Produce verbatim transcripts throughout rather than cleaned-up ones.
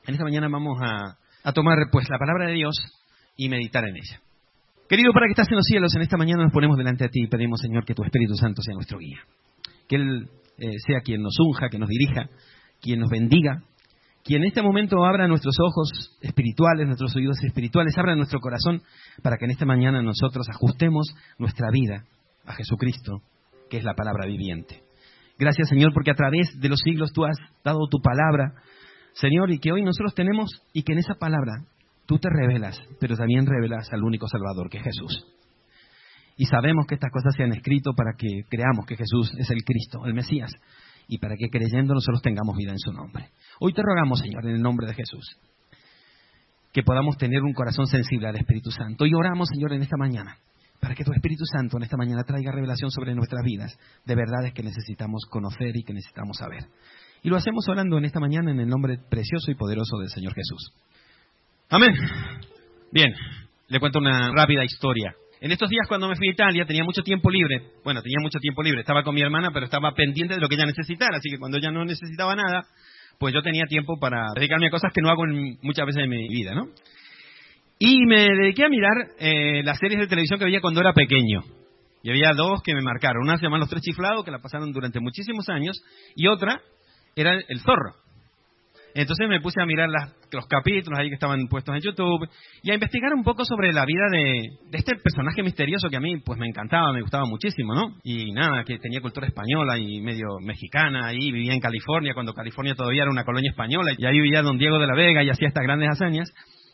En esta mañana vamos a, a tomar pues la palabra de Dios y meditar en ella. Querido Padre que estás en los cielos, en esta mañana nos ponemos delante de ti y pedimos, Señor, que tu Espíritu Santo sea nuestro guía. Que Él eh, sea quien nos unja, que nos dirija, quien nos bendiga, quien en este momento abra nuestros ojos espirituales, nuestros oídos espirituales, abra nuestro corazón para que en esta mañana nosotros ajustemos nuestra vida a Jesucristo, que es la palabra viviente. Gracias, Señor, porque a través de los siglos tú has dado tu palabra, Señor, y que hoy nosotros tenemos, y que en esa palabra tú te revelas, pero también revelas al único Salvador, que es Jesús. Y sabemos que estas cosas se han escrito para que creamos que Jesús es el Cristo, el Mesías, y para que creyendo nosotros tengamos vida en su nombre. Hoy te rogamos, Señor, en el nombre de Jesús, que podamos tener un corazón sensible al Espíritu Santo. Y oramos, Señor, en esta mañana, para que tu Espíritu Santo en esta mañana traiga revelación sobre nuestras vidas, de verdades que necesitamos conocer y que necesitamos saber. Y lo hacemos orando en esta mañana en el nombre precioso y poderoso del Señor Jesús. Amén. Bien, le cuento una rápida historia. En estos días cuando me fui a Italia tenía mucho tiempo libre. Bueno, tenía mucho tiempo libre. Estaba con mi hermana, pero estaba pendiente de lo que ella necesitara. Así que cuando ella no necesitaba nada, pues yo tenía tiempo para dedicarme a cosas que no hago en, muchas veces en mi vida, ¿no? Y me dediqué a mirar eh, las series de televisión que veía cuando era pequeño. Y había dos que me marcaron. Una se llama Los Tres Chiflados, que la pasaron durante muchísimos años. Y otra era El Zorro. Entonces me puse a mirar las, los capítulos ahí que estaban puestos en YouTube y a investigar un poco sobre la vida de, de este personaje misterioso que a mí pues me encantaba, me gustaba muchísimo, ¿no? Y nada, que tenía cultura española y medio mexicana, ahí vivía en California, cuando California todavía era una colonia española, y ahí vivía don Diego de la Vega y hacía estas grandes hazañas.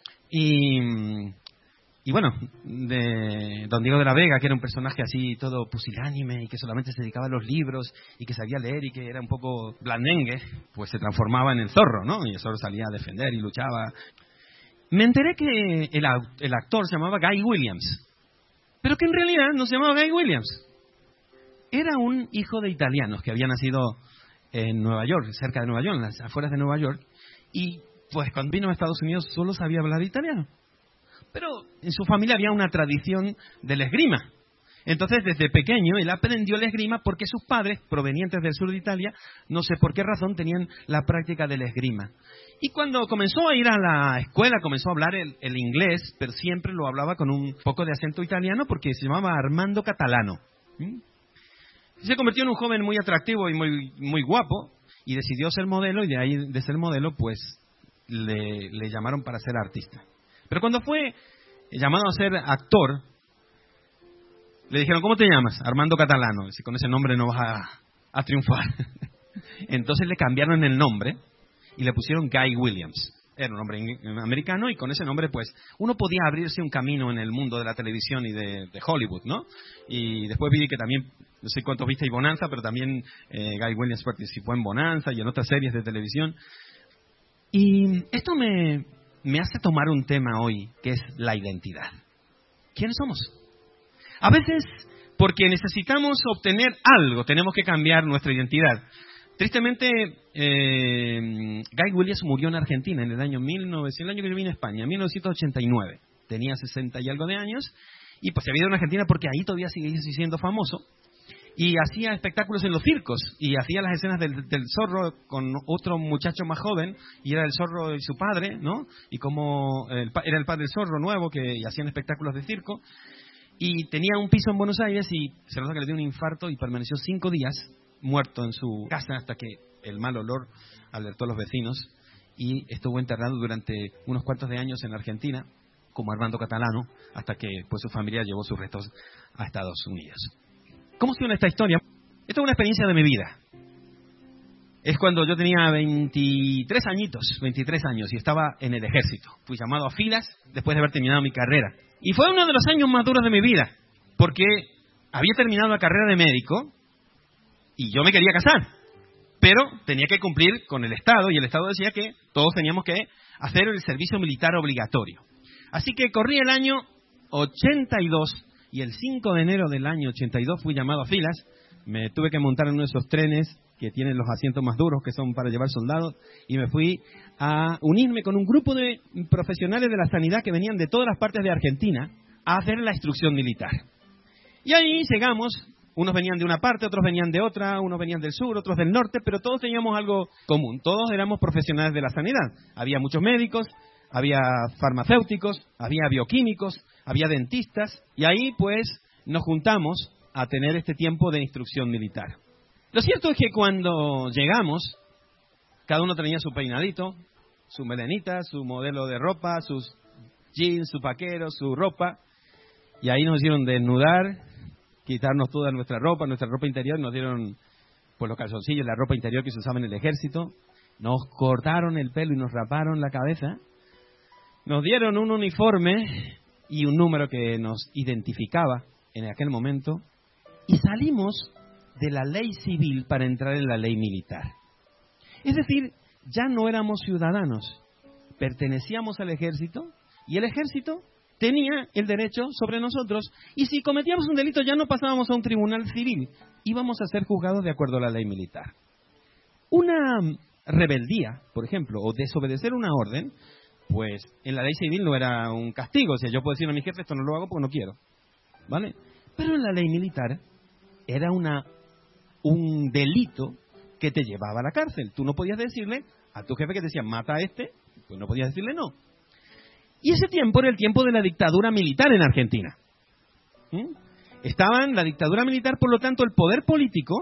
Y... Y bueno, de don Diego de la Vega, que era un personaje así todo pusilánime y que solamente se dedicaba a los libros y que sabía leer y que era un poco blandengue, pues se transformaba en el Zorro, ¿no? Y el Zorro salía a defender y luchaba. Me enteré que el, el actor se llamaba Guy Williams, pero que en realidad no se llamaba Guy Williams. Era un hijo de italianos que había nacido en Nueva York, cerca de Nueva York, en las afueras de Nueva York, y pues cuando vino a Estados Unidos solo sabía hablar italiano. Pero en su familia había una tradición del esgrima. Entonces, desde pequeño, él aprendió el esgrima porque sus padres, provenientes del sur de Italia, no sé por qué razón, tenían la práctica del esgrima. Y cuando comenzó a ir a la escuela, comenzó a hablar el, el inglés, pero siempre lo hablaba con un poco de acento italiano porque se llamaba Armando Catalano. ¿Mm? Se convirtió en un joven muy atractivo y muy, muy guapo y decidió ser modelo, y de ahí, de ser modelo, pues le, le llamaron para ser artista. Pero cuando fue llamado a ser actor, le dijeron, ¿cómo te llamas? Armando Catalano. Dice, con ese nombre no vas a, a triunfar. Entonces le cambiaron el nombre y le pusieron Guy Williams. Era un hombre americano y con ese nombre pues uno podía abrirse un camino en el mundo de la televisión y de, de Hollywood, ¿no? Y después vi que también, no sé cuántos visteis Bonanza, pero también eh, Guy Williams participó en Bonanza y en otras series de televisión. Y esto me... me hace tomar un tema hoy, que es la identidad. ¿Quiénes somos? A veces, porque necesitamos obtener algo, tenemos que cambiar nuestra identidad. Tristemente, eh, Guy Williams murió en Argentina en el año mil novecientos, el año que yo vine a España, mil novecientos ochenta y nueve. Tenía sesenta y algo de años, y pues se había ido a Argentina porque ahí todavía sigue siendo famoso. Y hacía espectáculos en los circos, y hacía las escenas del, del zorro con otro muchacho más joven, y era el zorro y su padre, ¿no? Y como el, era el padre del zorro nuevo, que y hacían espectáculos de circo, y tenía un piso en Buenos Aires, y se nota que le dio un infarto, y permaneció cinco días muerto en su casa, hasta que el mal olor alertó a los vecinos, y estuvo enterrado durante unos cuantos de años en Argentina, como Armando Catalano, hasta que pues su familia llevó sus restos a Estados Unidos. ¿Cómo suena esta historia? Esta es una experiencia de mi vida. Es cuando yo tenía veintitrés añitos, veintitrés años, y estaba en el ejército. Fui llamado a filas después de haber terminado mi carrera. Y fue uno de los años más duros de mi vida, porque había terminado la carrera de médico y yo me quería casar. Pero tenía que cumplir con el Estado, y el Estado decía que todos teníamos que hacer el servicio militar obligatorio. Así que corrí el año ochenta y dos, y el cinco de enero del año ochenta y dos fui llamado a filas. Me tuve que montar en uno de esos trenes que tienen los asientos más duros, que son para llevar soldados, y me fui a unirme con un grupo de profesionales de la sanidad que venían de todas las partes de Argentina a hacer la instrucción militar. Y ahí llegamos Unos venían de una parte, otros venían de otra, unos venían del sur, otros del norte, pero todos teníamos algo común. Todos éramos profesionales de la sanidad. Había muchos médicos, había farmacéuticos, había bioquímicos, había dentistas, y ahí pues nos juntamos a tener este tiempo de instrucción militar. Lo cierto es que cuando llegamos, cada uno tenía su peinadito, su melenita, su modelo de ropa, sus jeans, su vaquero, su ropa, y ahí nos hicieron desnudar, quitarnos toda nuestra ropa, nuestra ropa interior, nos dieron pues los calzoncillos, la ropa interior que se usaba en el ejército, nos cortaron el pelo y nos raparon la cabeza, nos dieron un uniforme y un número que nos identificaba en aquel momento, y salimos de la ley civil para entrar en la ley militar. Es decir, ya no éramos ciudadanos, pertenecíamos al ejército, y el ejército tenía el derecho sobre nosotros, y si cometíamos un delito ya no pasábamos a un tribunal civil, íbamos a ser juzgados de acuerdo a la ley militar. Una rebeldía, por ejemplo, o desobedecer una orden, pues en la ley civil no era un castigo, o sea, yo puedo decir a mi jefe, esto no lo hago porque no quiero, ¿vale? Pero en la ley militar era una un delito que te llevaba a la cárcel. Tú no podías decirle a tu jefe que te decía, mata a este, pues no podías decirle no. Y ese tiempo era el tiempo de la dictadura militar en Argentina. ¿Mm? Estaba en la dictadura militar, por lo tanto, el poder político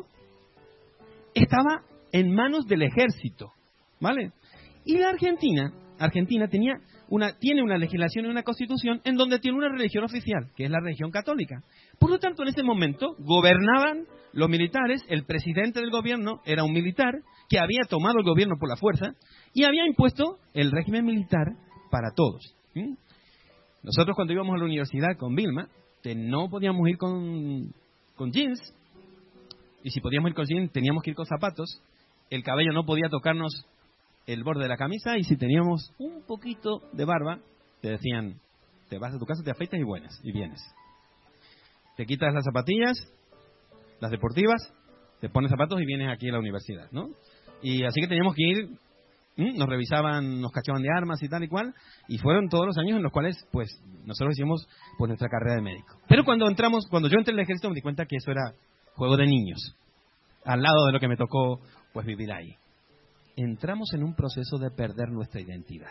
estaba en manos del ejército, ¿vale? Y la Argentina, Argentina tenía una, tiene una legislación y una constitución en donde tiene una religión oficial, que es la religión católica. Por lo tanto, en ese momento gobernaban los militares, el presidente del gobierno era un militar que había tomado el gobierno por la fuerza y había impuesto el régimen militar para todos. ¿Mm? Nosotros cuando íbamos a la universidad con Vilma, que no podíamos ir con, con jeans, y si podíamos ir con jeans teníamos que ir con zapatos, el cabello no podía tocarnos el borde de la camisa, y si teníamos un poquito de barba, te decían, te vas a tu casa, te afeitas y buenas, y vienes. Te quitas las zapatillas, las deportivas, te pones zapatos y vienes aquí a la universidad, ¿no? Y así que teníamos que ir, ¿m? nos revisaban, nos cachaban de armas y tal y cual, y fueron todos los años en los cuales, pues, nosotros hicimos pues nuestra carrera de médico. Pero cuando entramos, cuando yo entré en el ejército me di cuenta que eso era juego de niños, al lado de lo que me tocó, pues, vivir ahí. Entramos en un proceso de perder nuestra identidad.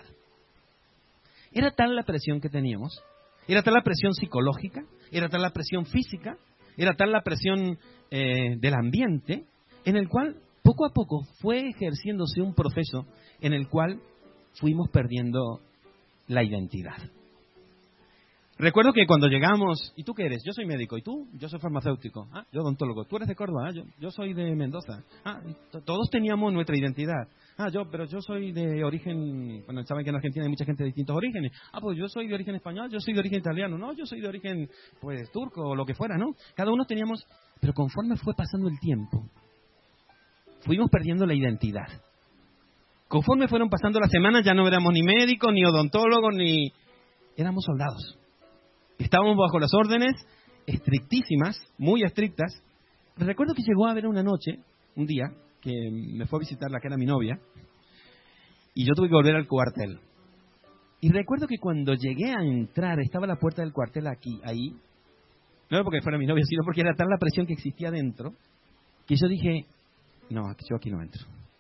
Era tal la presión que teníamos, era tal la presión psicológica, era tal la presión física, era tal la presión eh, del ambiente, en el cual poco a poco fue ejerciéndose un proceso en el cual fuimos perdiendo la identidad. Recuerdo que cuando llegamos, ¿y tú qué eres? Yo soy médico, ¿y tú? Yo soy farmacéutico, ah, yo odontólogo, ¿tú eres de Córdoba? Ah, yo, yo soy de Mendoza, ah, todos teníamos nuestra identidad, ah, yo, pero yo soy de origen, bueno, saben que en Argentina hay mucha gente de distintos orígenes, ah, pues yo soy de origen español, yo soy de origen italiano, no, yo soy de origen, pues, turco o lo que fuera, ¿no? Cada uno teníamos, pero conforme fue pasando el tiempo, fuimos perdiendo la identidad. Conforme fueron pasando las semanas ya no éramos ni médicos, ni odontólogos, ni... éramos soldados. Estábamos bajo las órdenes estrictísimas, muy estrictas. Recuerdo que llegó a haber una noche, un día, que me fue a visitar la que era mi novia, y yo tuve que volver al cuartel. Y recuerdo que cuando llegué a entrar, estaba la puerta del cuartel aquí, ahí, no era porque fuera mi novia, sino porque era tal la presión que existía dentro, que yo dije, no, yo aquí no entro.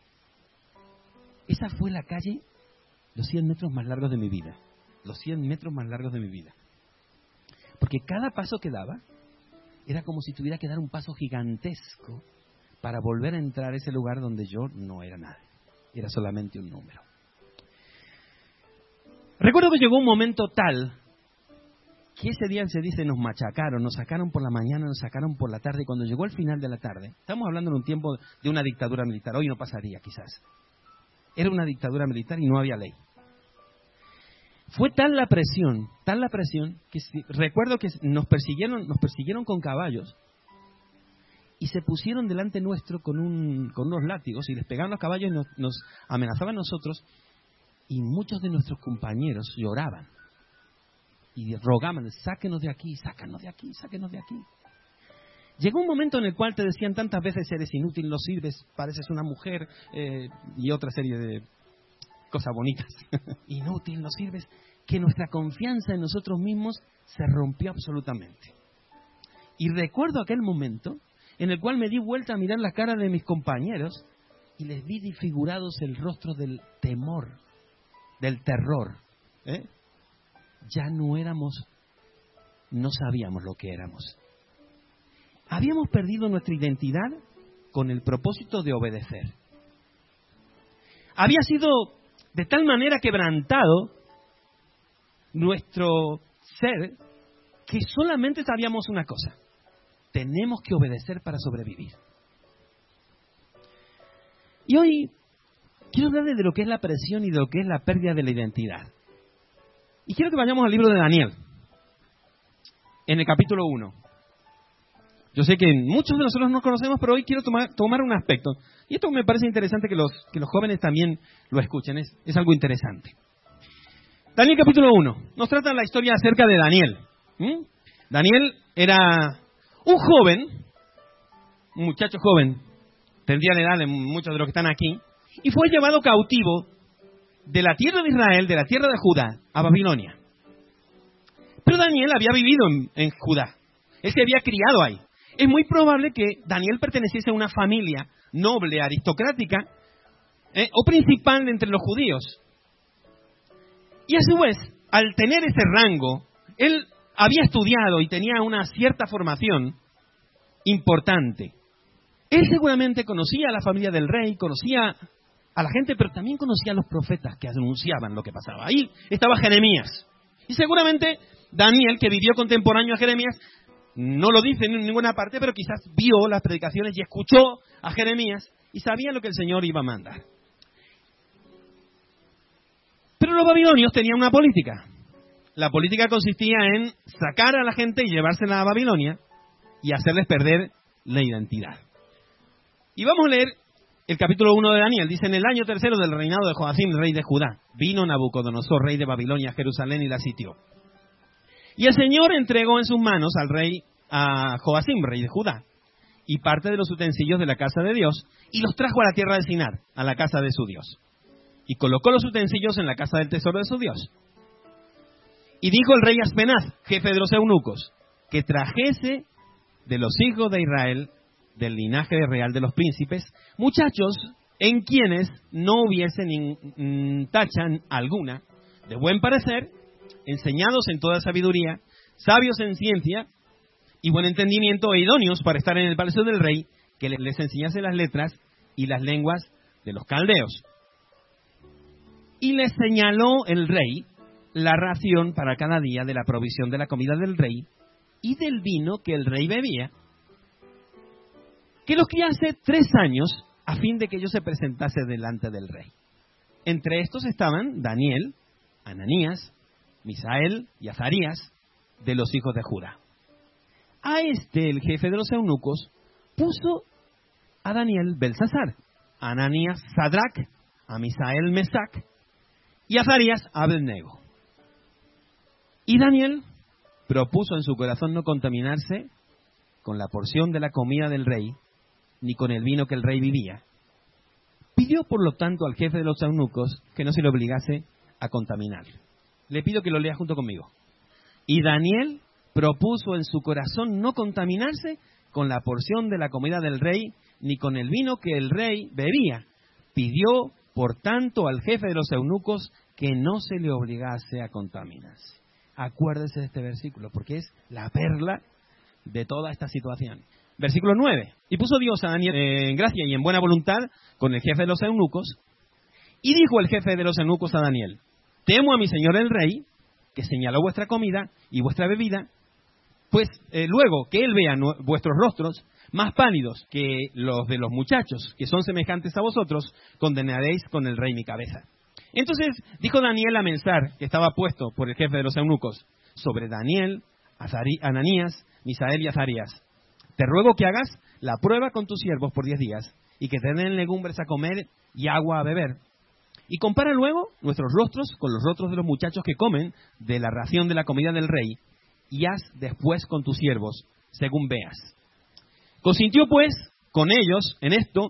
Esa fue la calle, los cien metros más largos de mi vida. Los cien metros más largos de mi vida. Porque cada paso que daba era como si tuviera que dar un paso gigantesco para volver a entrar a ese lugar donde yo no era nadie. Era solamente un número. Recuerdo que llegó un momento tal que ese día se dice nos machacaron, nos sacaron por la mañana, nos sacaron por la tarde, y cuando llegó el final de la tarde, estamos hablando en un tiempo de una dictadura militar, hoy no pasaría quizás. Era una dictadura militar y no había ley. Fue tal la presión, tal la presión, que si, recuerdo que nos persiguieron, nos persiguieron con caballos y se pusieron delante nuestro con, un, con unos látigos y les pegaban los caballos y nos, nos amenazaban a nosotros, y muchos de nuestros compañeros lloraban y rogaban, sáquenos de aquí, sácanos de aquí, sáquenos de aquí. Llegó un momento en el cual te decían tantas veces, eres inútil, no sirves, pareces una mujer, eh, y otra serie de cosas bonitas. Inútil, no sirves, que nuestra confianza en nosotros mismos se rompió absolutamente. Y recuerdo aquel momento en el cual me di vuelta a mirar la cara de mis compañeros y les vi disfigurados el rostro del temor, del terror. ¿Eh? Ya no éramos, no sabíamos lo que éramos. Habíamos perdido nuestra identidad con el propósito de obedecer. Había sido de tal manera quebrantado nuestro ser que solamente sabíamos una cosa: tenemos que obedecer para sobrevivir. Y hoy quiero hablarles de lo que es la presión y de lo que es la pérdida de la identidad. Y quiero que vayamos al libro de Daniel, en el capítulo uno. Yo sé que muchos de nosotros no conocemos, pero hoy quiero tomar, tomar un aspecto. Y esto me parece interesante que los, que los jóvenes también lo escuchen. Es, es algo interesante. Daniel capítulo uno. Nos trata la historia acerca de Daniel. ¿Mm? Daniel era un joven, un muchacho joven, tendría la edad de muchos de los que están aquí, y fue llevado cautivo de la tierra de Israel, de la tierra de Judá, a Babilonia. Pero Daniel había vivido en, en Judá. Él se había criado ahí. Es muy probable que Daniel perteneciese a una familia noble, aristocrática, eh, o principal entre los judíos. Y a su vez, al tener ese rango, él había estudiado y tenía una cierta formación importante. Él seguramente conocía a la familia del rey, conocía a la gente, pero también conocía a los profetas que anunciaban lo que pasaba. Ahí estaba Jeremías. Y seguramente Daniel, que vivió contemporáneo a Jeremías, no lo dice en ninguna parte, pero quizás vio las predicaciones y escuchó a Jeremías y sabía lo que el Señor iba a mandar. Pero los babilonios tenían una política. La política consistía en sacar a la gente y llevársela a Babilonia y hacerles perder la identidad. Y vamos a leer el capítulo uno de Daniel. Dice: en el año tercero del reinado de Joacim, rey de Judá, vino Nabucodonosor, rey de Babilonia, a Jerusalén y la sitió. Y el Señor entregó en sus manos al rey, a Joacim, rey de Judá, y parte de los utensilios de la casa de Dios, y los trajo a la tierra de Sinar, a la casa de su Dios. Y colocó los utensilios en la casa del tesoro de su Dios. Y dijo el rey Aspenaz, jefe de los eunucos, que trajese de los hijos de Israel, del linaje real de los príncipes, muchachos en quienes no hubiese ni tacha alguna, de buen parecer, enseñados en toda sabiduría, sabios en ciencia y buen entendimiento, e idóneos para estar en el palacio del rey, que les enseñase las letras y las lenguas de los caldeos. Y les señaló el rey la ración para cada día de la provisión de la comida del rey y del vino que el rey bebía, que los criase tres años a fin de que ellos se presentase delante del rey. Entre estos estaban Daniel, Ananías, Misael y Azarías, de los hijos de Judá. A este, el jefe de los eunucos, puso a Daniel Belsasar, a Ananías Sadrac, a Misael Mesac y a Azarías Abednego. Y Daniel propuso en su corazón no contaminarse con la porción de la comida del rey, ni con el vino que el rey vivía. Pidió, por lo tanto, al jefe de los eunucos que no se le obligase a contaminar. Le pido que lo lea junto conmigo. Y Daniel propuso en su corazón no contaminarse con la porción de la comida del rey, ni con el vino que el rey bebía. Pidió, por tanto, al jefe de los eunucos que no se le obligase a contaminarse. Acuérdese de este versículo, porque es la perla de toda esta situación. Versículo nueve. Y puso Dios a Daniel en gracia y en buena voluntad con el jefe de los eunucos. Y dijo el jefe de los eunucos a Daniel: temo a mi señor el rey, que señaló vuestra comida y vuestra bebida, pues eh, luego que él vea no, vuestros rostros más pálidos que los de los muchachos, que son semejantes a vosotros, condenaréis con el rey mi cabeza. Entonces dijo Daniel a Mensar, que estaba puesto por el jefe de los eunucos, sobre Daniel, Azari, Ananías, Misael y Azarías: te ruego que hagas la prueba con tus siervos por diez días, y que te den legumbres a comer y agua a beber. Y compara luego nuestros rostros con los rostros de los muchachos que comen de la ración de la comida del rey, y haz después con tus siervos, según veas. Consintió pues con ellos en esto,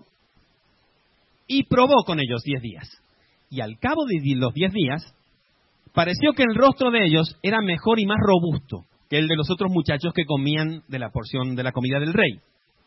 y probó con ellos diez días. Y al cabo de los diez días, pareció que el rostro de ellos era mejor y más robusto que el de los otros muchachos que comían de la porción de la comida del rey.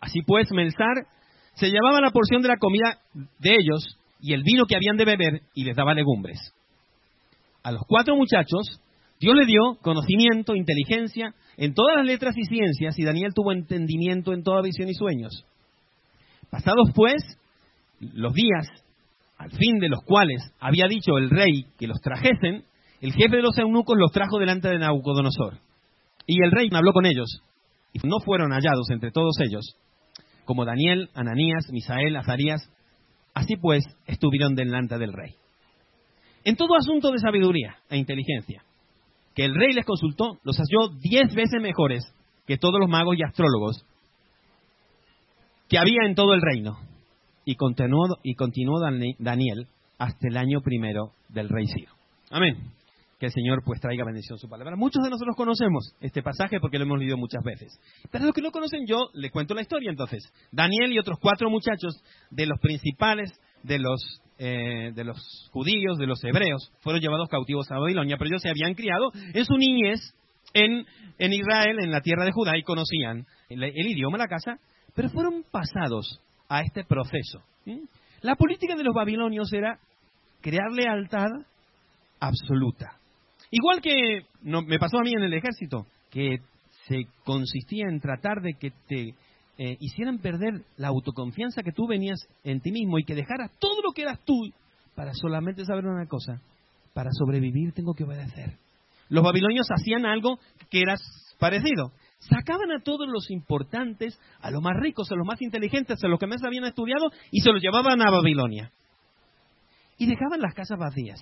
Así pues, Melzar se llevaba la porción de la comida de ellos y el vino que habían de beber y les daba legumbres. A los cuatro muchachos, Dios le dio conocimiento, inteligencia en todas las letras y ciencias, y Daniel tuvo entendimiento en toda visión y sueños. Pasados pues los días, al fin de los cuales había dicho el rey que los trajesen, el jefe de los eunucos los trajo delante de Nabucodonosor. Y el rey habló con ellos, y no fueron hallados entre todos ellos, como Daniel, Ananías, Misael, Azarías. Así pues, estuvieron delante del rey. En todo asunto de sabiduría e inteligencia que el rey les consultó, los halló diez veces mejores que todos los magos y astrólogos que había en todo el reino. Y continuó, y continuó Daniel hasta el año primero del rey Ciro. Amén. Que el Señor pues traiga bendición su palabra. Muchos de nosotros conocemos este pasaje porque lo hemos leído muchas veces. Pero los que no conocen, yo les cuento la historia entonces. Daniel y otros cuatro muchachos de los principales de los eh, de los judíos, de los hebreos, fueron llevados cautivos a Babilonia, pero ellos se habían criado en su niñez en, en Israel, en la tierra de Judá, y conocían el, el idioma, la casa, pero fueron pasados a este proceso. ¿Sí? La política de los babilonios era crear lealtad absoluta. Igual que no, me pasó a mí en el ejército, que se consistía en tratar de que te eh, hicieran perder la autoconfianza que tú venías en ti mismo y que dejaras todo lo que eras tú para solamente saber una cosa: para sobrevivir tengo que obedecer. Los babilonios hacían algo que era parecido. Sacaban a todos los importantes, a los más ricos, a los más inteligentes, a los que más habían estudiado, y se los llevaban a Babilonia. Y dejaban las casas vacías.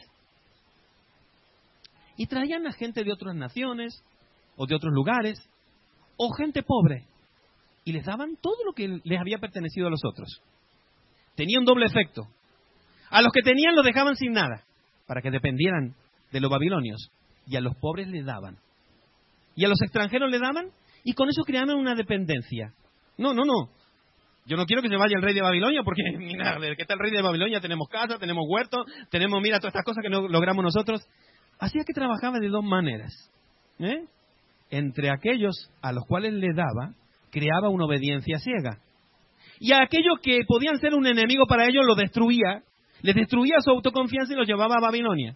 Y traían a gente de otras naciones, o de otros lugares, o gente pobre, y les daban todo lo que les había pertenecido a los otros. Tenía un doble efecto. A los que tenían los dejaban sin nada, para que dependieran de los babilonios, y a los pobres les daban. Y a los extranjeros les daban, y con eso creaban una dependencia. No, no, no. Yo no quiero que se vaya el rey de Babilonia, porque mira, ¿qué tal el rey de Babilonia? Tenemos casa, tenemos huerto, tenemos, mira, todas estas cosas que no logramos nosotros. Hacía que trabajaba de dos maneras. ¿Eh? Entre aquellos a los cuales le daba, creaba una obediencia ciega. Y a aquellos que podían ser un enemigo para ellos, los destruía, les destruía su autoconfianza y los llevaba a Babilonia.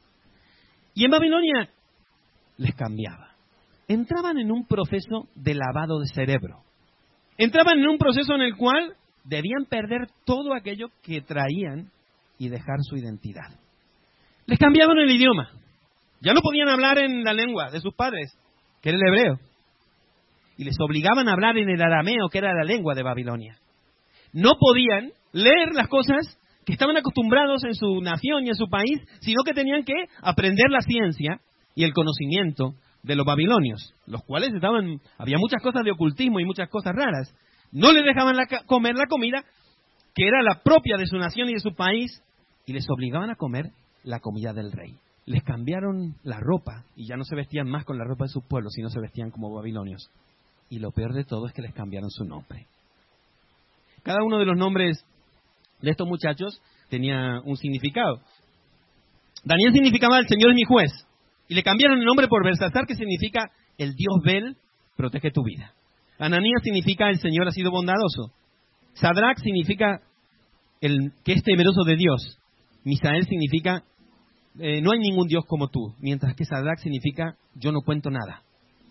Y en Babilonia les cambiaba. Entraban en un proceso de lavado de cerebro. Entraban en un proceso en el cual debían perder todo aquello que traían y dejar su identidad. Les cambiaban el idioma. Ya no podían hablar en la lengua de sus padres, que era el hebreo. Y les obligaban a hablar en el arameo, que era la lengua de Babilonia. No podían leer las cosas que estaban acostumbrados en su nación y en su país, sino que tenían que aprender la ciencia y el conocimiento de los babilonios, los cuales estaban, había muchas cosas de ocultismo y muchas cosas raras. No les dejaban la, comer la comida que era la propia de su nación y de su país, y les obligaban a comer la comida del rey. Les cambiaron la ropa y ya no se vestían más con la ropa de sus pueblos, sino se vestían como babilonios. Y lo peor de todo es que les cambiaron su nombre. Cada uno de los nombres de estos muchachos tenía un significado. Daniel significaba el Señor es mi juez, y le cambiaron el nombre por Belsasar, que significa el Dios Bel protege tu vida. Ananías significa el Señor ha sido bondadoso. Sadrach significa el que es temeroso de Dios. Misael significa eh, no hay ningún Dios como tú, mientras que Sadrach significa yo no cuento nada.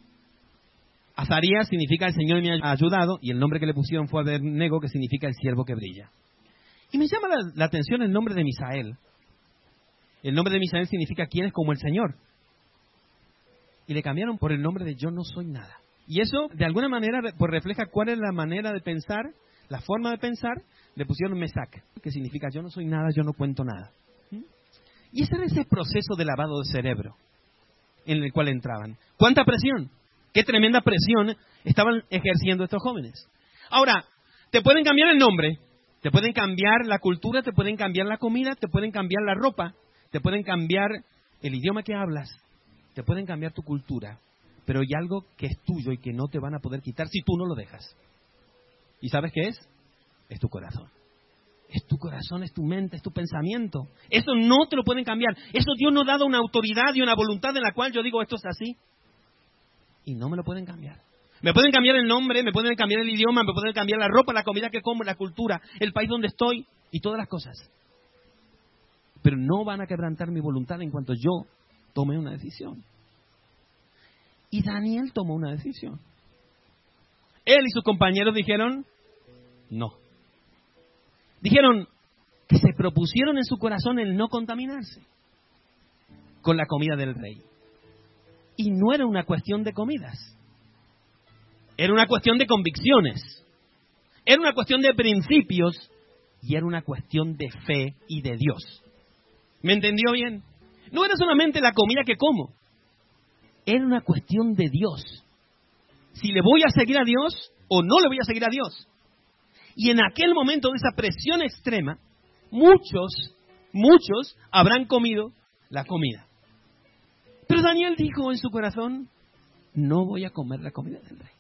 Azarías significa el Señor me ha ayudado, y el nombre que le pusieron fue Abednego, que significa el siervo que brilla. Y me llama la, la atención el nombre de Misael. El nombre de Misael significa quién es como el Señor. Y le cambiaron por el nombre de yo no soy nada. Y eso, de alguna manera, pues refleja cuál es la manera de pensar, la forma de pensar. Le pusieron Mesac, que significa yo no soy nada, yo no cuento nada. ¿Mm? Y ese era ese proceso de lavado de cerebro en el cual entraban. ¿Cuánta presión? ¿Qué tremenda presión estaban ejerciendo estos jóvenes? Ahora, te pueden cambiar el nombre, te pueden cambiar la cultura, te pueden cambiar la comida, te pueden cambiar la ropa, te pueden cambiar el idioma que hablas, te pueden cambiar tu cultura, pero hay algo que es tuyo y que no te van a poder quitar si tú no lo dejas. ¿Y sabes qué es? Es tu corazón. Es tu corazón, es tu mente, es tu pensamiento. Eso no te lo pueden cambiar. Eso Dios nos ha dado una autoridad y una voluntad en la cual yo digo esto es así. Y no me lo pueden cambiar. Me pueden cambiar el nombre, me pueden cambiar el idioma, me pueden cambiar la ropa, la comida que como, la cultura, el país donde estoy y todas las cosas. Pero no van a quebrantar mi voluntad en cuanto yo tome una decisión. Y Daniel tomó una decisión. Él y sus compañeros dijeron, no. Dijeron que se propusieron en su corazón el no contaminarse con la comida del rey. Y no era una cuestión de comidas. Era una cuestión de convicciones. Era una cuestión de principios. Y era una cuestión de fe y de Dios. ¿Me entendió bien? No era solamente la comida que como. Era una cuestión de Dios. Si le voy a seguir a Dios o no le voy a seguir a Dios. Y en aquel momento de esa presión extrema, muchos, muchos habrán comido la comida. Pero Daniel dijo en su corazón, no voy a comer la comida del rey.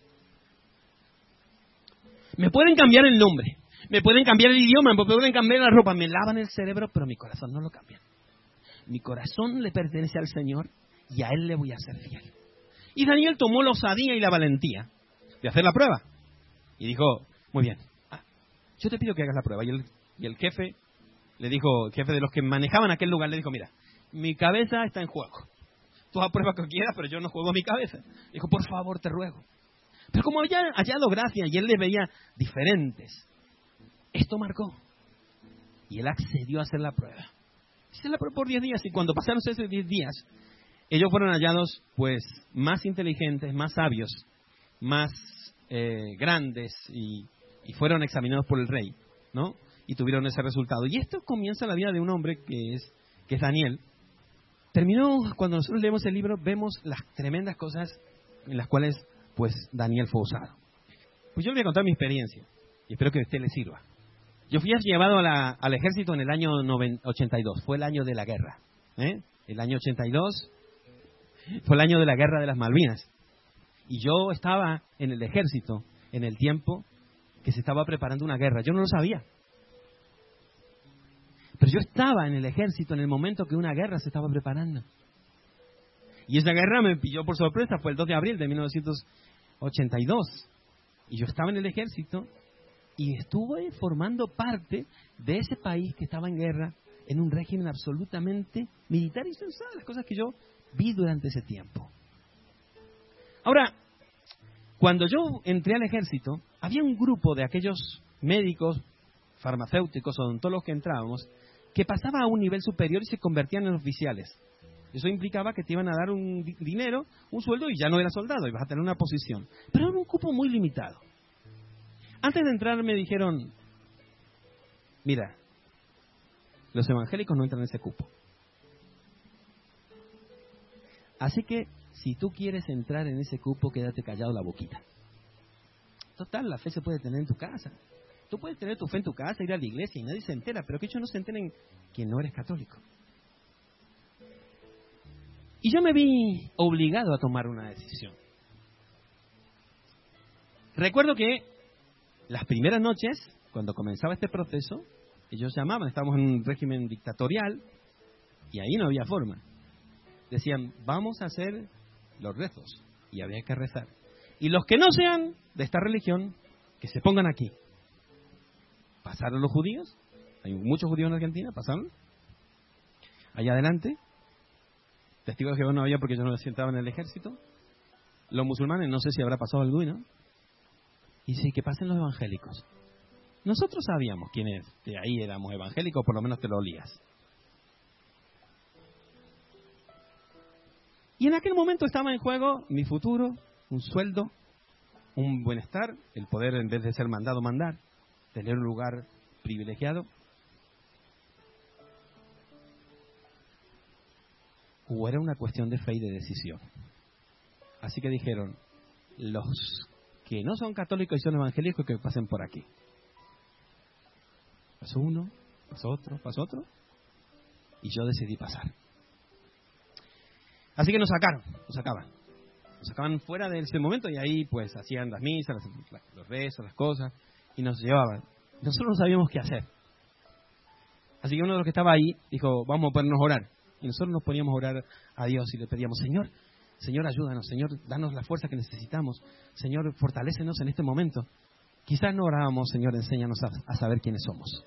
Me pueden cambiar el nombre, me pueden cambiar el idioma, me pueden cambiar la ropa, me lavan el cerebro, pero mi corazón no lo cambian. Mi corazón le pertenece al Señor y a Él le voy a ser fiel. Y Daniel tomó la osadía y la valentía de hacer la prueba. Y dijo, muy bien, ah, yo te pido que hagas la prueba. Y el, y el jefe le dijo, el jefe de los que manejaban aquel lugar, le dijo, mira, mi cabeza está en juego. Tú haz prueba que quieras, pero yo no juego mi cabeza. Dijo, por favor, te ruego. Pero como había hallado gracia y él les veía diferentes, esto marcó. Y él accedió a hacer la prueba. Se la prueba por diez días y cuando pasaron esos diez días, ellos fueron hallados pues más inteligentes, más sabios, más eh, grandes y, y fueron examinados por el rey, ¿no? Y tuvieron ese resultado. Y esto comienza la vida de un hombre que es, que es Daniel. Terminó, cuando nosotros leemos el libro, vemos las tremendas cosas en las cuales pues Daniel fue usado. Pues yo le voy a contar mi experiencia y espero que a usted le sirva. Yo fui llevado a la, al ejército en el año ochenta y dos, fue el año de la guerra. ¿eh? El año ochenta y dos fue el año de la guerra de las Malvinas. Y yo estaba en el ejército en el tiempo que se estaba preparando una guerra. Yo no lo sabía. Pero yo estaba en el ejército en el momento que una guerra se estaba preparando. Y esa guerra me pilló por sorpresa, fue el dos de abril de mil novecientos ochenta y dos. Y yo estaba en el ejército y estuve formando parte de ese país que estaba en guerra en un régimen absolutamente militar y sensual, las cosas que yo vi durante ese tiempo. Ahora, cuando yo entré al ejército, había un grupo de aquellos médicos, farmacéuticos, odontólogos que entrábamos, que pasaba a un nivel superior y se convertían en oficiales. Eso implicaba que te iban a dar un dinero, un sueldo y ya no eras soldado, ibas a tener una posición. Pero era un cupo muy limitado. Antes de entrar me dijeron, mira, los evangélicos no entran en ese cupo. Así que, si tú quieres entrar en ese cupo, quédate callado la boquita. Total, la fe se puede tener en tu casa. Tú puedes tener tu fe en tu casa, ir a la iglesia y nadie se entera, pero que ellos no se enteren que no eres católico. Y yo me vi obligado a tomar una decisión. Recuerdo que las primeras noches, cuando comenzaba este proceso, ellos llamaban, estábamos en un régimen dictatorial y ahí no había forma. Decían, vamos a hacer los rezos y había que rezar. Y los que no sean de esta religión, que se pongan aquí. Pasaron los judíos, hay muchos judíos en Argentina, pasaron. Allá adelante, testigos de Jehová no había porque ellos no se sentaban en el ejército. Los musulmanes, no sé si habrá pasado alguno. Y sí, que pasen los evangélicos. Nosotros sabíamos quiénes de ahí éramos evangélicos, por lo menos te lo olías. Y en aquel momento estaba en juego mi futuro, un sueldo, un bienestar, el poder en vez de ser mandado, mandar, tener un lugar privilegiado. O era una cuestión de fe y de decisión. Así que dijeron, los que no son católicos y son evangélicos que pasen por aquí. Pasó uno, pasó otro, pasó otro, y yo decidí pasar. Así que nos sacaron, nos sacaban. Nos sacaban fuera de ese momento y ahí pues hacían las misas, los rezos, las cosas, y nos llevaban. Nosotros no sabíamos qué hacer. Así que uno de los que estaba ahí dijo, vamos a ponernos a orar. Y nosotros nos poníamos a orar a Dios y le pedíamos, Señor, Señor, ayúdanos. Señor, danos la fuerza que necesitamos. Señor, fortalécenos en este momento. Quizás no orábamos, Señor, enséñanos a, a saber quiénes somos.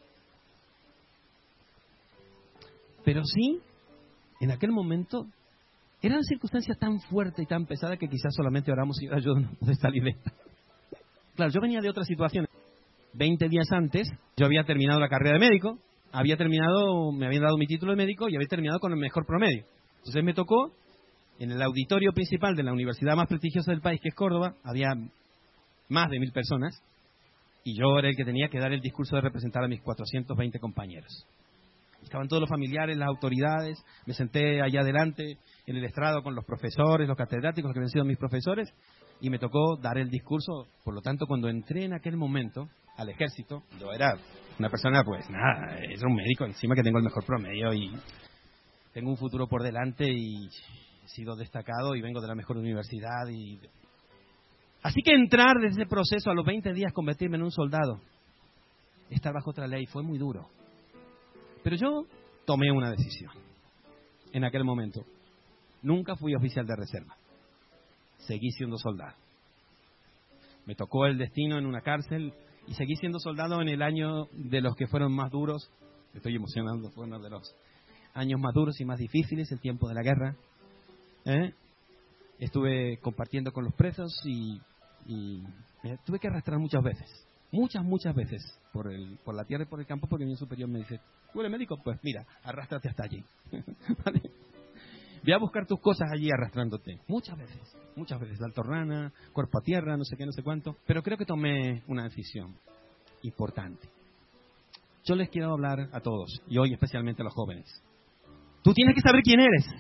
Pero sí, en aquel momento, eran circunstancias tan fuertes y tan pesadas que quizás solamente oramos, Señor, ayúdanos a salir de esta. Claro, yo venía de otra situación. Veinte días antes, yo había terminado la carrera de médico, había terminado, me habían dado mi título de médico y había terminado con el mejor promedio. Entonces me tocó, en el auditorio principal de la universidad más prestigiosa del país, que es Córdoba, había más de mil personas, y yo era el que tenía que dar el discurso de representar a mis cuatrocientos veinte compañeros. Estaban todos los familiares, las autoridades, me senté allá adelante, en el estrado con los profesores, los catedráticos, los que habían sido mis profesores, y me tocó dar el discurso. Por lo tanto, cuando entré en aquel momento al ejército, yo era una persona, pues nada, era un médico, encima que tengo el mejor promedio y tengo un futuro por delante y he sido destacado y vengo de la mejor universidad. Y así que entrar desde ese proceso a los veinte días, convertirme en un soldado, estar bajo otra ley, fue muy duro. Pero yo tomé una decisión en aquel momento. Nunca fui oficial de reserva. Seguí siendo soldado. Me tocó el destino en una cárcel y seguí siendo soldado en el año de los que fueron más duros. Me estoy emocionando, fue uno de los años más duros y más difíciles, el tiempo de la guerra. ¿Eh? Estuve compartiendo con los presos y, y me tuve que arrastrar muchas veces. Muchas, muchas veces por el por la tierra y por el campo, porque mi superior me dice, ¿tú eres médico? Pues mira, arrástrate hasta allí. ¿Vale? Ve a buscar tus cosas allí arrastrándote. Muchas veces, muchas veces. Altorrana, cuerpo a tierra, no sé qué, no sé cuánto. Pero creo que tomé una decisión importante. Yo les quiero hablar a todos, y hoy especialmente a los jóvenes. Tú tienes que saber quién eres.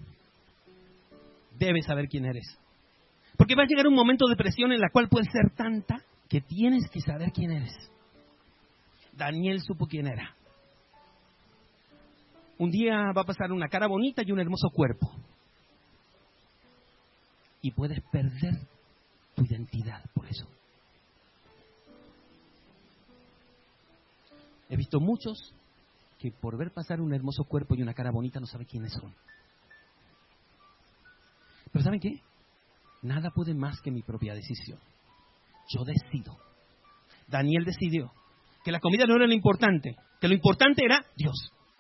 Debes saber quién eres. Porque va a llegar un momento de presión en la cual puede ser tanta que tienes que saber quién eres. Daniel supo quién era. Un día va a pasar una cara bonita y un hermoso cuerpo. Y puedes perder tu identidad por eso. He visto muchos que por ver pasar un hermoso cuerpo y una cara bonita no saben quiénes son. Pero ¿saben qué? Nada puede más que mi propia decisión. Yo decido. Daniel decidió que la comida no era lo importante, que lo importante era Dios.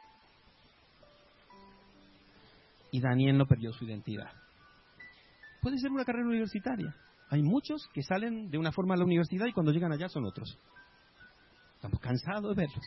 Y Daniel no perdió su identidad. Puede ser una carrera universitaria. Hay muchos que salen de una forma a la universidad y cuando llegan allá son otros. Estamos cansados de verlos.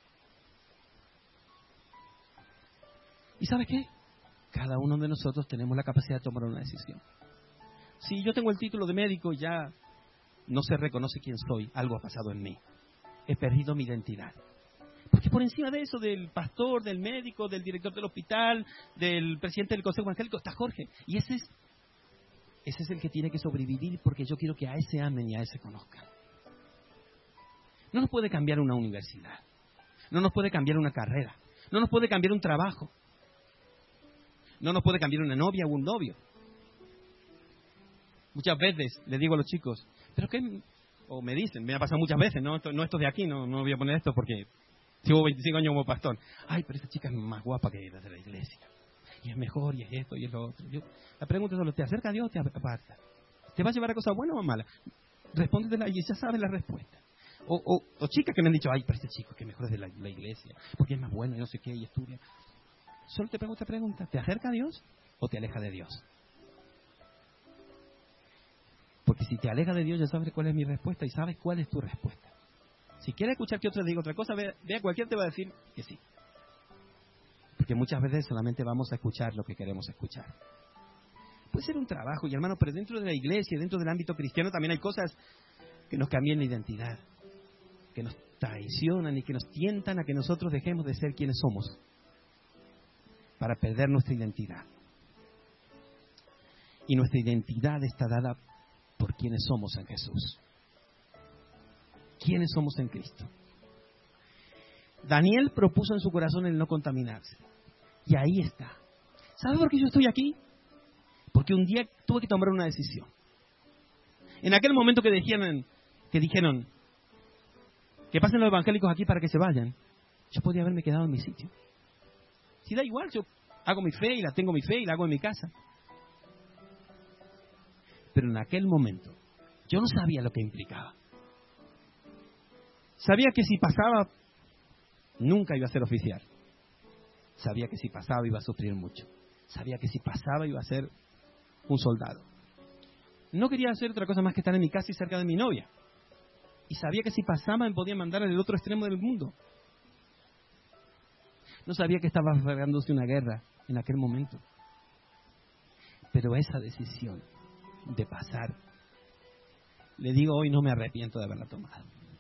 ¿Y sabe qué? Cada uno de nosotros tenemos la capacidad de tomar una decisión. Si yo tengo el título de médico y ya no se reconoce quién soy, algo ha pasado en mí. He perdido mi identidad. Porque por encima de eso, del pastor, del médico, del director del hospital, del presidente del consejo evangélico, está Jorge. Y ese es, ese es el que tiene que sobrevivir, porque yo quiero que a ese amen y a ese conozcan. No nos puede cambiar una universidad. No nos puede cambiar una carrera. No nos puede cambiar un trabajo. No nos puede cambiar una novia o un novio. Muchas veces le digo a los chicos, ¿pero qué? O me dicen, me ha pasado muchas veces, no esto, no esto de aquí, no, no voy a poner esto porque llevo veinticinco años como pastor. Ay, pero esta chica es más guapa que la de la iglesia. Y es mejor, y es esto, y es lo otro. Yo, la pregunta es solo, ¿te acerca a Dios o te aparta? ¿Te va a llevar a cosas buenas o malas? Respóndetela y ya sabes la respuesta. O, o, o chicas que me han dicho, ay, pero este chico que mejor es de la, la iglesia, porque es más bueno y no sé qué, y estudia. Solo te pregunto esta pregunta, ¿te acerca a Dios o te aleja de Dios? Porque si te aleja de Dios ya sabes cuál es mi respuesta y sabes cuál es tu respuesta. Si quieres escuchar que otro te diga otra cosa, vea, vea cualquiera te va a decir que sí. Porque muchas veces solamente vamos a escuchar lo que queremos escuchar. Puede ser un trabajo, y hermano, pero dentro de la iglesia, dentro del ámbito cristiano también hay cosas que nos cambian la identidad, que nos traicionan y que nos tientan a que nosotros dejemos de ser quienes somos para perder nuestra identidad. Y nuestra identidad está dada por quienes somos en Jesús. ¿Quiénes somos en Cristo? Daniel propuso en su corazón el no contaminarse. Y ahí está. ¿Sabe por qué yo estoy aquí? Porque un día tuve que tomar una decisión. En aquel momento que dijeron, que dijeron que pasen los evangélicos aquí para que se vayan, yo podía haberme quedado en mi sitio. Si da igual, yo hago mi fe y la tengo mi fe y la hago en mi casa. Pero en aquel momento, yo no sabía lo que implicaba. Sabía que si pasaba, nunca iba a ser oficial. Sabía que si pasaba iba a sufrir mucho. Sabía que si pasaba iba a ser un soldado. No quería hacer otra cosa más que estar en mi casa y cerca de mi novia. Y sabía que si pasaba me podía mandar al otro extremo del mundo. No sabía que estaba regándose una guerra en aquel momento. Pero esa decisión de pasar, le digo hoy, no me arrepiento de haberla tomado.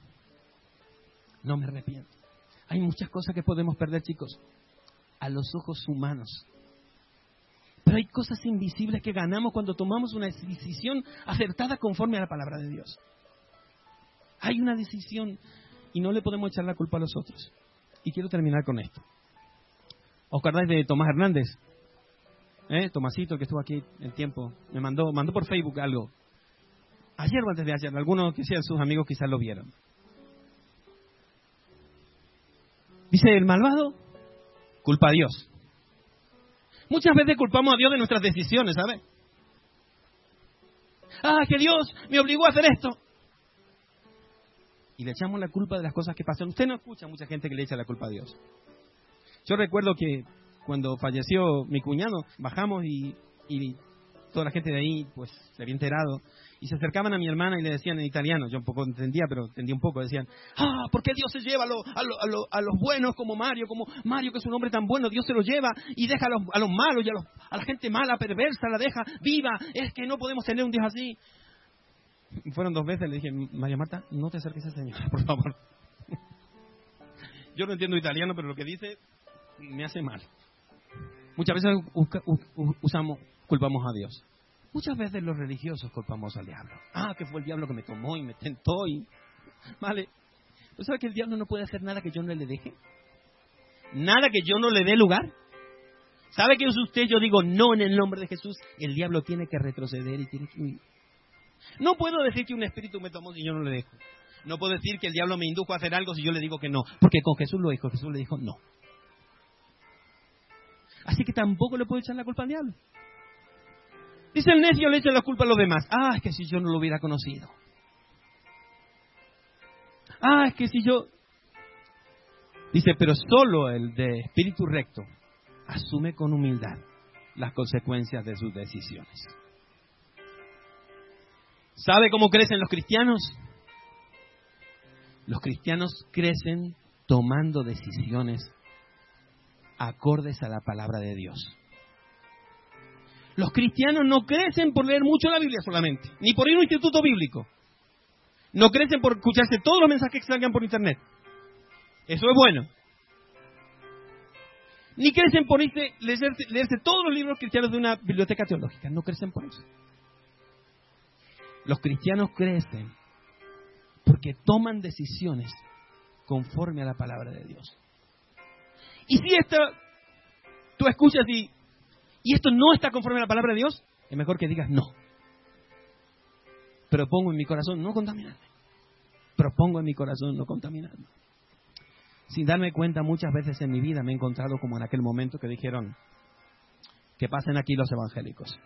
No me arrepiento. Hay muchas cosas que podemos perder, chicos, a los ojos humanos. Pero hay cosas invisibles que ganamos cuando tomamos una decisión acertada conforme a la palabra de Dios. Hay una decisión y no le podemos echar la culpa a los otros. Y quiero terminar con esto. ¿Os acordáis de Tomás Hernández? ¿Eh? Tomasito, que estuvo aquí el tiempo, me mandó, mandó por Facebook algo. Ayer o antes de ayer, algunos que sean sus amigos quizás lo vieron. Dice, el malvado culpa a Dios. Muchas veces culpamos a Dios de nuestras decisiones, ¿sabes? Ah, que Dios me obligó a hacer esto. Y le echamos la culpa de las cosas que pasan. Usted no escucha a mucha gente que le echa la culpa a Dios. Yo recuerdo que cuando falleció mi cuñado, bajamos y, y toda la gente de ahí pues se había enterado. Y se acercaban a mi hermana y le decían en italiano, yo un poco entendía, pero entendía un poco, decían, ah, ¿por qué Dios se lleva a, lo, a, lo, a, lo, a los buenos como Mario, como Mario que es un hombre tan bueno, Dios se lo lleva y deja a los, a los malos y a, los, a la gente mala, perversa, la deja viva, es que no podemos tener un Dios así. Y fueron dos veces, le dije, María Marta, no te acerques a esa señora, por favor. Yo no entiendo italiano, pero lo que dice me hace mal. Muchas veces usamos, culpamos a Dios. Muchas veces los religiosos culpamos al diablo. Ah, que fue el diablo que me tomó y me tentó y... Vale. ¿Tú sabes que el diablo no puede hacer nada que yo no le deje? Nada que yo no le dé lugar. ¿Sabe que es usted? Yo digo no en el nombre de Jesús. El diablo tiene que retroceder y tiene que huir. No puedo decir que un espíritu me tomó si yo no le dejo. No puedo decir que el diablo me indujo a hacer algo si yo le digo que no. Porque con Jesús lo dijo. Jesús le dijo no. Así que tampoco le puedo echar la culpa al diablo. Dice el necio, le echa la culpa a los demás. Ah, es que si yo no lo hubiera conocido. Ah, es que si yo... Dice, pero solo el de espíritu recto asume con humildad las consecuencias de sus decisiones. ¿Sabe cómo crecen los cristianos? Los cristianos crecen tomando decisiones acordes a la palabra de Dios. Los cristianos no crecen por leer mucho la Biblia solamente, ni por ir a un instituto bíblico. No crecen por escucharse todos los mensajes que salgan por internet. Eso es bueno. Ni crecen por irse, leerse, leerse todos los libros cristianos de una biblioteca teológica. No crecen por eso. Los cristianos crecen porque toman decisiones conforme a la palabra de Dios. Y si esta, tú escuchas y, y esto no está conforme a la palabra de Dios, es mejor que digas no. Propongo en mi corazón no contaminarme. Propongo en mi corazón no contaminarme. Sin darme cuenta, muchas veces en mi vida me he encontrado como en aquel momento que dijeron que pasen aquí los evangélicos.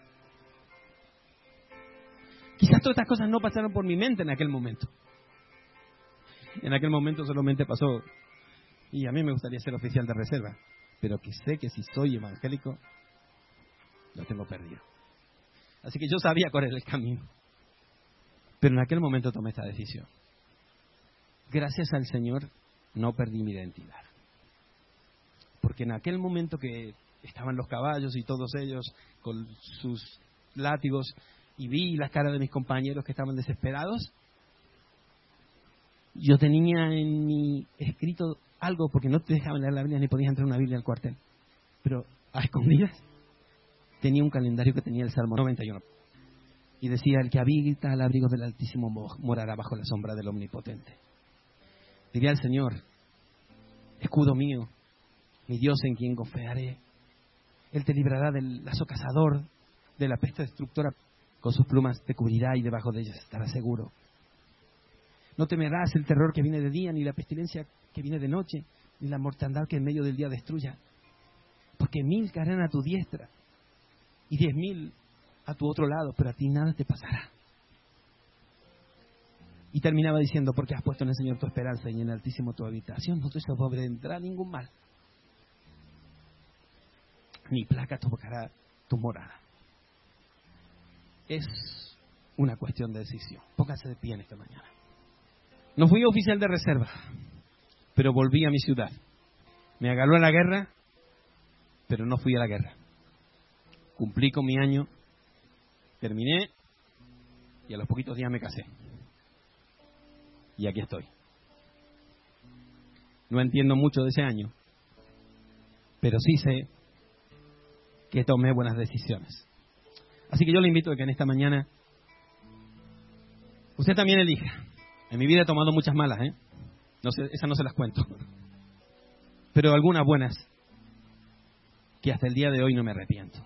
Quizás todas estas cosas no pasaron por mi mente en aquel momento. En aquel momento solamente pasó, y a mí me gustaría ser oficial de reserva, pero que sé que si soy evangélico, lo tengo perdido. Así que yo sabía cuál era el camino. Pero en aquel momento tomé esta decisión. Gracias al Señor no perdí mi identidad. Porque en aquel momento que estaban los caballos y todos ellos con sus látigos y vi las caras de mis compañeros que estaban desesperados, yo tenía en mi escrito algo, porque no te dejaban leer la Biblia ni podías entrar una Biblia al cuartel, pero a escondidas tenía un calendario que tenía el Salmo noventa y uno y decía: el que habita al abrigo del Altísimo morará bajo la sombra del Omnipotente. Diría al Señor: escudo mío, mi Dios en quien confiaré. Él te librará del lazo cazador, de la peste destructora. Con sus plumas te cubrirá y debajo de ellas estarás seguro. No temerás el terror que viene de día, ni la pestilencia que viene de noche, ni la mortandad que en medio del día destruya. Porque mil caerán a tu diestra y diez mil a tu otro lado, pero a ti nada te pasará. Y terminaba diciendo, porque has puesto en el Señor tu esperanza y en el Altísimo tu habitación, no te sobrevendrá ningún mal. Ni plaga tocará tu morada. Es una cuestión de decisión. Póngase de pie en esta mañana. No fui oficial de reserva, pero volví a mi ciudad. Me agarró a la guerra, pero no fui a la guerra. Cumplí con mi año, terminé y a los poquitos días me casé. Y aquí estoy. No entiendo mucho de ese año, pero sí sé que tomé buenas decisiones. Así que yo le invito a que en esta mañana usted también elija. En mi vida he tomado muchas malas, ¿eh? No sé, esas no se las cuento. Pero algunas buenas que hasta el día de hoy no me arrepiento.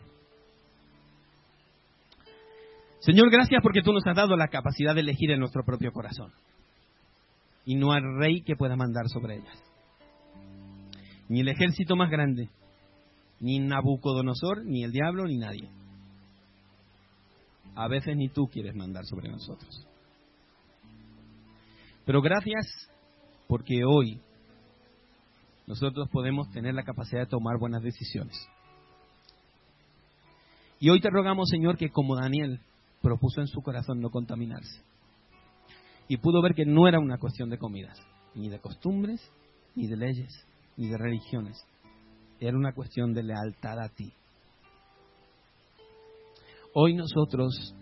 Señor, gracias porque tú nos has dado la capacidad de elegir en nuestro propio corazón. Y no hay rey que pueda mandar sobre ellas. Ni el ejército más grande, ni Nabucodonosor, ni el diablo, ni nadie. A veces ni tú quieres mandar sobre nosotros. Pero gracias porque hoy nosotros podemos tener la capacidad de tomar buenas decisiones. Y hoy te rogamos, Señor, que como Daniel propuso en su corazón no contaminarse, y pudo ver que no era una cuestión de comidas, ni de costumbres, ni de leyes, ni de religiones. Era una cuestión de lealtad a ti. Hoy nosotros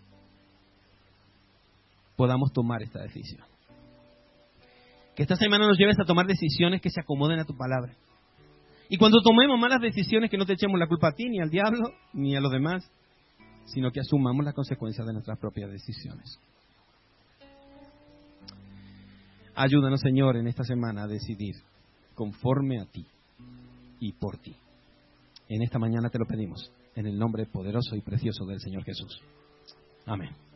podamos tomar esta decisión. Que esta semana nos lleves a tomar decisiones que se acomoden a tu palabra. Y cuando tomemos malas decisiones, que no te echemos la culpa a ti, ni al diablo, ni a los demás, sino que asumamos las consecuencias de nuestras propias decisiones. Ayúdanos, Señor, en esta semana a decidir conforme a ti y por ti. En esta mañana te lo pedimos, en el nombre poderoso y precioso del Señor Jesús. Amén.